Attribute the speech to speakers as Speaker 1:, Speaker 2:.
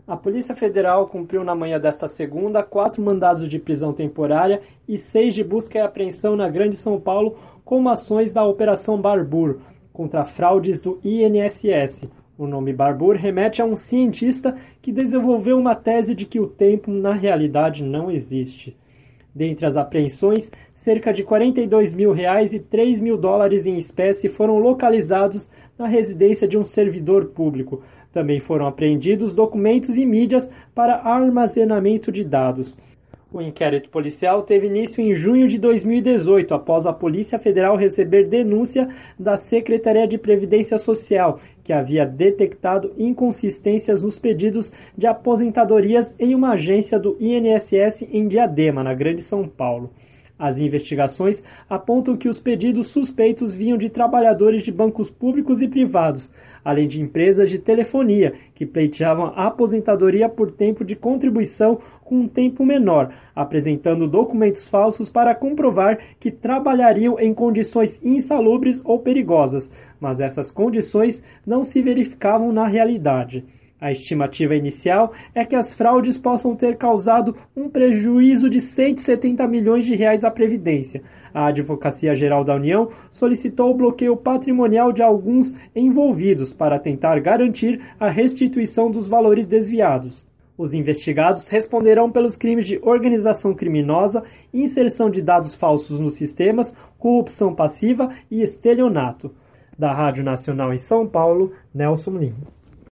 Speaker 1: A Polícia Federal cumpriu na manhã desta segunda 4 mandados de prisão temporária e 6 de busca e apreensão na Grande São Paulo como ações da Operação Barbour contra fraudes do INSS. O nome Barbour remete a um cientista que desenvolveu uma tese de que o tempo na realidade não existe. Dentre as apreensões, cerca de R$42 mil e $3 mil em espécie foram localizados na residência de um servidor público. Também foram apreendidos documentos e mídias para armazenamento de dados. O inquérito policial teve início em junho de 2018, após a Polícia Federal receber denúncia da Secretaria de Previdência Social, que havia detectado inconsistências nos pedidos de aposentadorias em uma agência do INSS em Diadema, na Grande São Paulo. As investigações apontam que os pedidos suspeitos vinham de trabalhadores de bancos públicos e privados, além de empresas de telefonia, que pleiteavam a aposentadoria por tempo de contribuição com um tempo menor, apresentando documentos falsos para comprovar que trabalhariam em condições insalubres ou perigosas, mas essas condições não se verificavam na realidade. A estimativa inicial é que as fraudes possam ter causado um prejuízo de R$170 milhões à Previdência. A Advocacia Geral da União solicitou o bloqueio patrimonial de alguns envolvidos para tentar garantir a restituição dos valores desviados. Os investigados responderão pelos crimes de organização criminosa, inserção de dados falsos nos sistemas, corrupção passiva e estelionato. Da Rádio Nacional em São Paulo, Nelson Lima.